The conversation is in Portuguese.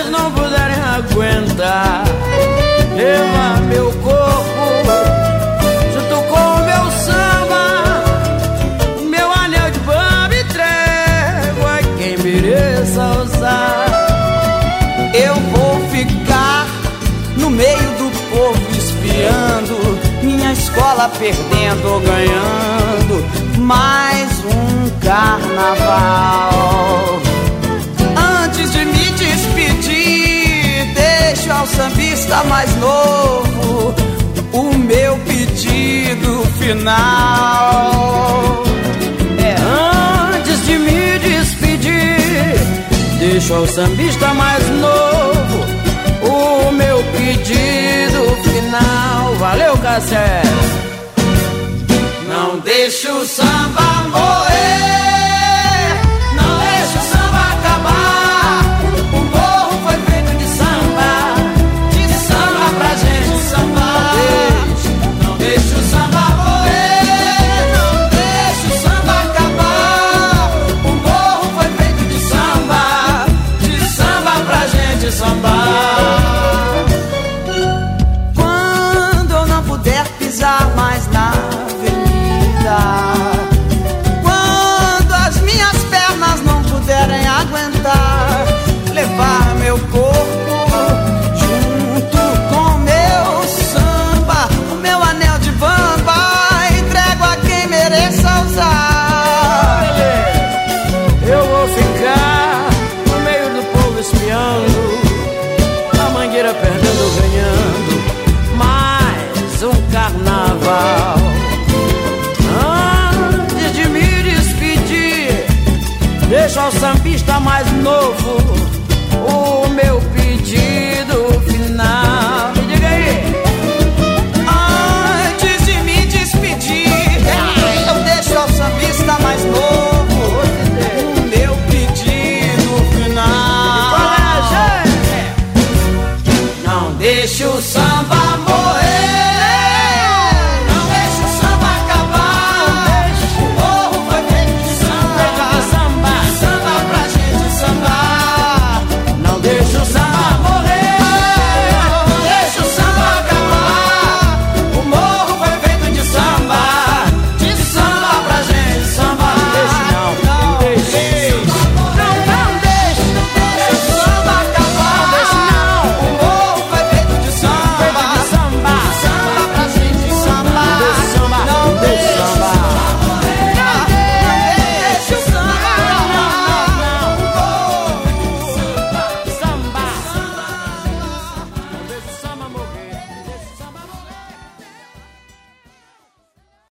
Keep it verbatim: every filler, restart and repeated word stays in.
vocês não puderem aguentar, levar meu corpo junto com o meu samba, meu anel de bamba e trégua, quem mereça usar. Eu vou ficar no meio do povo espiando, minha escola perdendo ou ganhando mais um carnaval. Antes de me despedir, deixo ao sambista mais novo o meu pedido final. É, antes de me despedir, deixo ao sambista mais novo o meu pedido final. Valeu, Cassé. Não deixe o samba morrer, não deixe o samba acabar. O morro foi feito de samba, de samba pra gente sambar. Não deixe o samba morrer, não deixe o samba acabar. O morro foi feito de samba, de samba pra gente sambar. Quando eu não puder pisar mais na avenida, quando as minhas pernas não puderem aguentar, levar meu corpo junto com meu samba, o meu anel de bamba, entrego a quem mereça usar. Eu vou ficar no meio do povo espiando, a mangueira perdendo ou ganhando mais um carnaval. Antes de me despedir, deixa o sambista mais novo